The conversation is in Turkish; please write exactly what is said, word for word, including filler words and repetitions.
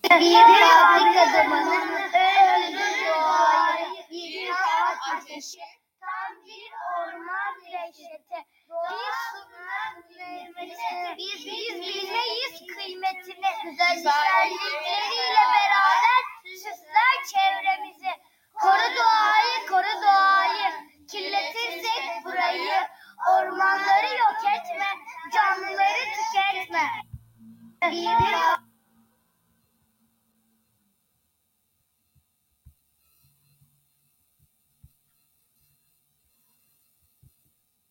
Bir fabrika dumanı, öldür doğayı, yıkar ateşi, tam bir orman dehşeti. Biz sunan nimeti, biz biz bilmeyiz kıymetini. Güzellikleriyle beraber süsler çevremizi. Koru doğayı, koru doğayı, kirletirsek burayı. Ormanları yok etme, canlıları tüketme. Bir